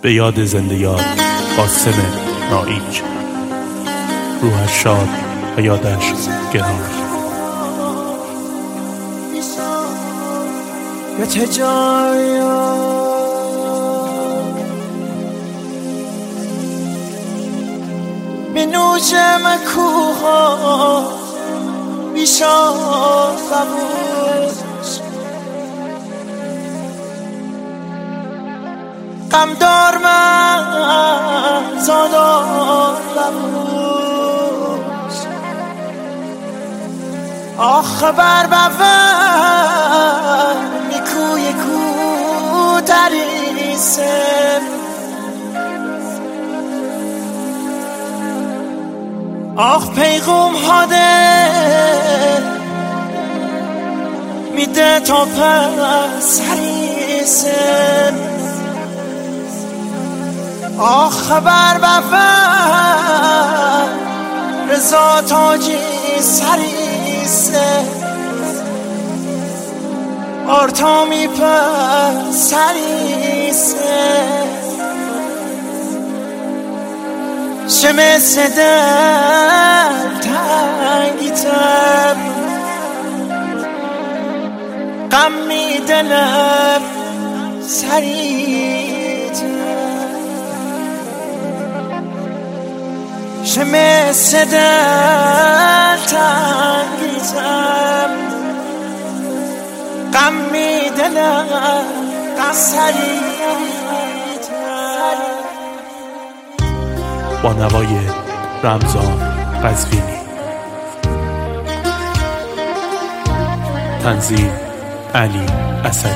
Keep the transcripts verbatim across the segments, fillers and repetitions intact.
به یاد زنده یاد قاسم نائیک، روحش شاد و یادش گرامی. به تجایا می نوشم کوها بیشا فبوش غمدار من زادار لبوش آخ بر بفر میکوی کو تریسم آخ پیغوم هاده میده تا پس حریسم آخ خبر بفر رضا تاجی سریسه آرتامی پس سریسه شمس دل تنگیتم غم می دلم سریتم شمس دل تنگیتم غم می دلم سریتم. با نوای رمضان قزوینی، تنظیم علی اسدی.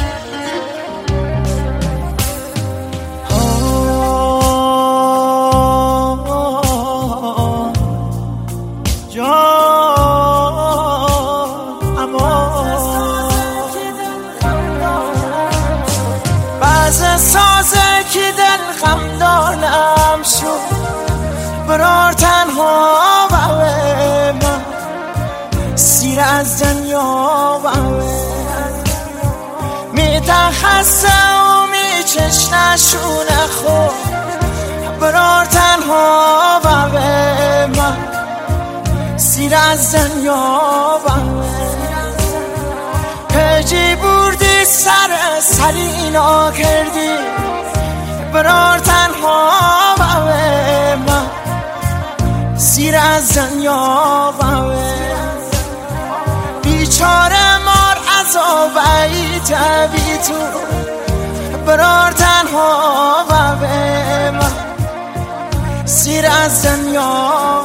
سازه که دل خمدانم شد برار تنها و من سیر از دنیا و می تخصه و می چش نشونه خود برار تنها و من سیر از دنیا و پجی بردی سر سرینا کردی برار تنها و من سیر از دنیا و بیچاره مار عذابی تبی تو برار تنها و من سیر از دنیا و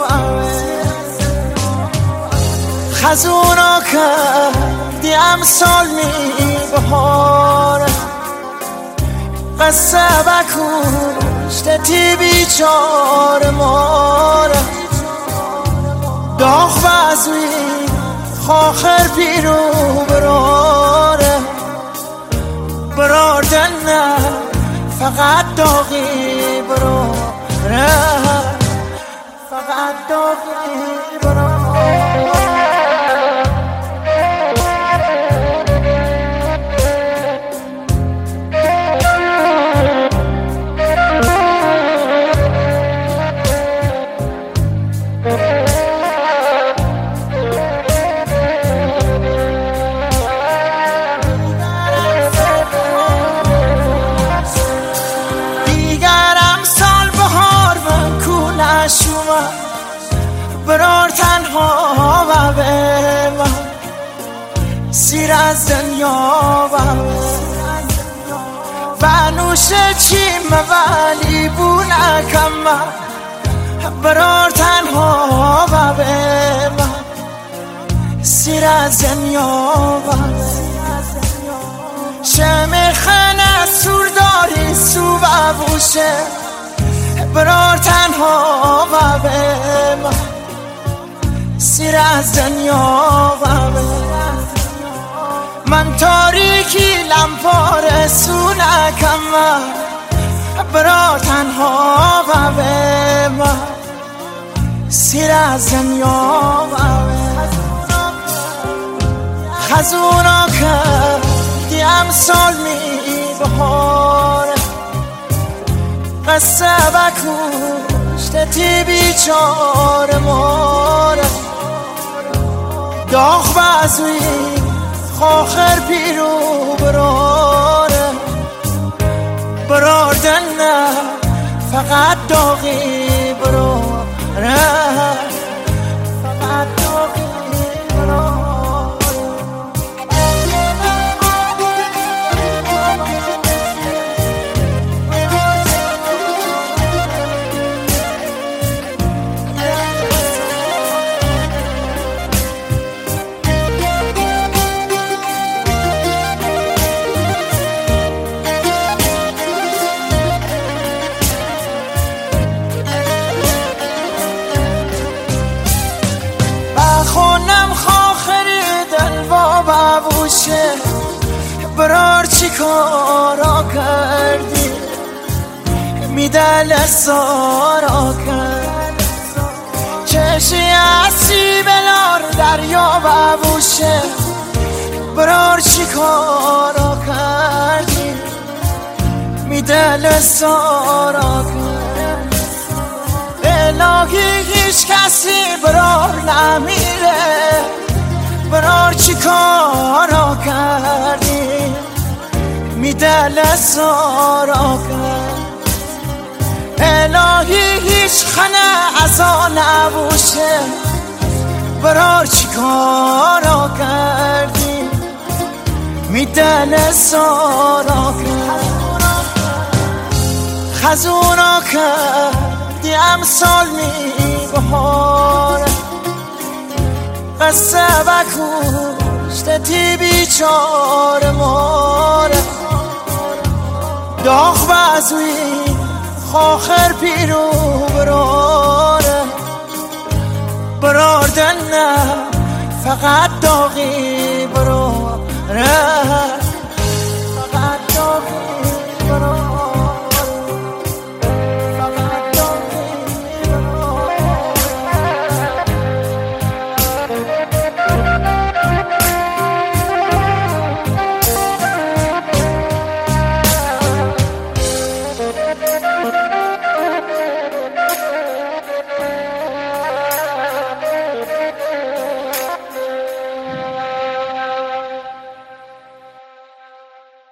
خزونا کردی امسال می بهاره قصه بکشته تی بیچار ماره داغ وزوی خاخر پیرو براره برار دنه فقط داغی براره فقط داغی براره. برار تنها و به من سیر از دنیا و و نوش چیم ولی بونکم برار تنها و به من سیر از دنیا و شم خنه سور داری سو و بوشه برار تنها و به من سیر از دنیا و من تاریکی لمپار سونکم برار تنها و به من سیر از دنیا و خزونا کردی امسال می بهاره قصه بکشته بیچاره ماره داغ بازوی خواخر پیرو براره براردن نه فقط داغی براره فقط داغی براره خونم خاخری دل و بابوشه برار چی کارا کردی میده لسارا کرد چشی اسی بلار دریا بابوشه برار چی کارا کردی میده لسارا کرد الهی هیچ کسی برار نمیره برار چی کارا کردی میده لسارا کرد الهی هیچ خنه ازا نبوشه برار چی کارا کردی میده لسارا کرد خزونا کردی امسال می بهاره قصه بکشته تی بیچاره ماره داغ بازوی خواخر پیرو براره براردن نه فقط داغی